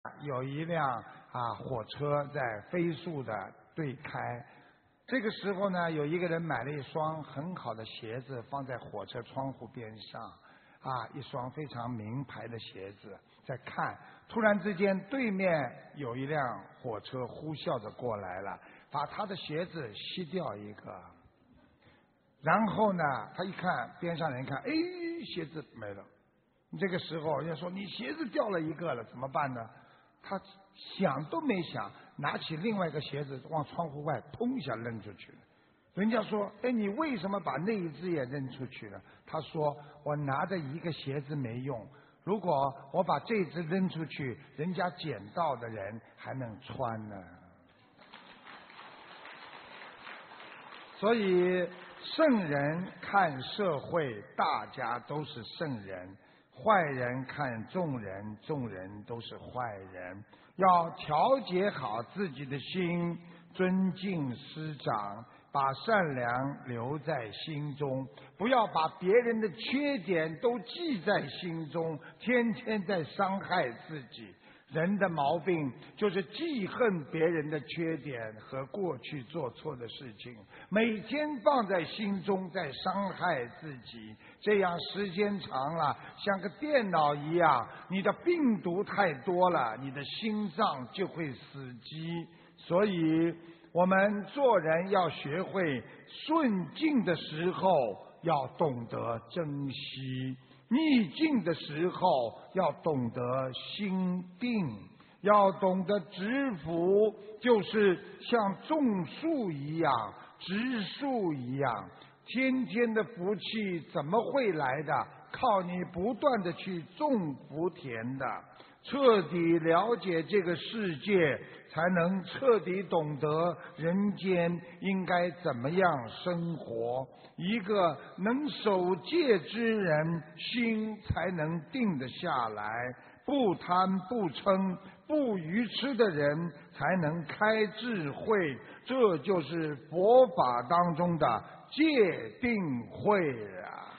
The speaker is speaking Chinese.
有一辆火车在飞速的对开。这个时候呢，有一个人买了一双很好的鞋子放在火车窗户边上，一双非常名牌的鞋子在看。突然之间，对面有一辆火车呼啸着过来了，把他的鞋子吸掉一个。然后呢，他一看边上人看，哎，鞋子没了。这个时候人家说你鞋子掉了一个了，怎么办呢？他想都没想，拿起另外一个鞋子往窗户外砰一下扔出去了。人家说，哎，你为什么把那一只也扔出去了？他说，我拿着一个鞋子没用，如果我把这只扔出去，人家捡到的人还能穿呢。所以圣人看社会，大家都是圣人；坏人看众人，众人都是坏人。要调节好自己的心，尊敬师长，把善良留在心中，不要把别人的缺点都记在心中，天天在伤害自己。人的毛病就是记恨别人的缺点和过去做错的事情，每天放在心中，在伤害自己。这样时间长了，像个电脑一样，你的病毒太多了，你的心脏就会死机。所以我们做人要学会顺境的时候要懂得珍惜，逆境的时候要懂得心定，要懂得知福，就是像种树一样，植树一样。天天的福气怎么会来的？靠你不断的去种福田的。彻底了解这个世界，才能彻底懂得人间应该怎么样生活。一个能守戒之人，心才能定得下来。不贪不嗔不愚痴的人，才能开智慧。这就是佛法当中的戒定慧啊。